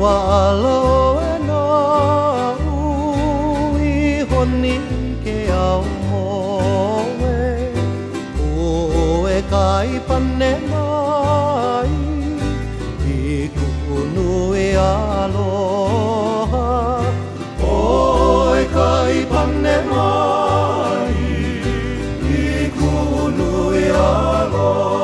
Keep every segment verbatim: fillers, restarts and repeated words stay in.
pua alo e na ui honi ke au moe o e kai pane mai i ku'unui aloha o e kai pane mai i ku'unui aloha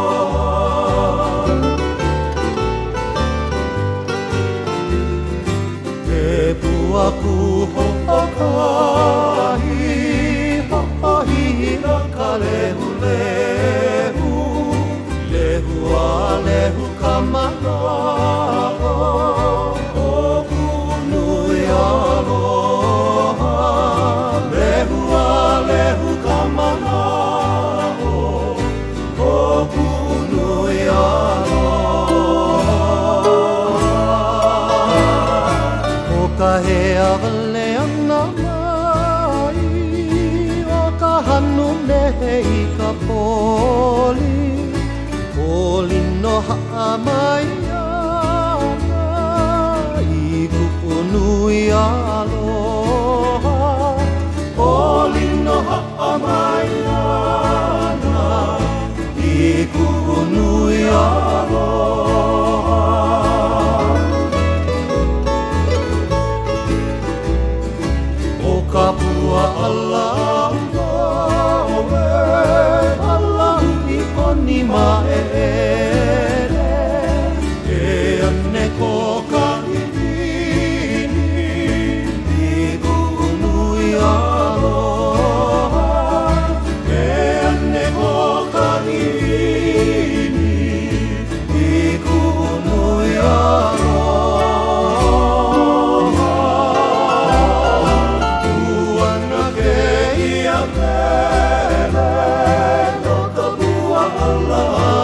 aku ho'okahi, ho'ohi na ka lehu lehu, lehu a lehu ka mana'o, o ku'unui aloha, lehu a lehu ka mana'o, o ku'unui aloha. Ka he awale ana mai o ka hanu nehe i ka poli poli no ha'a mai ana i ku'unui aloha poli no ha'a mai ana i ku'unui aloha ka pua alau koe alau i koni ma'ere e ane ko ka iwini i ku'unui aloha e ane ko ka iwini i ku'unui aloha Allah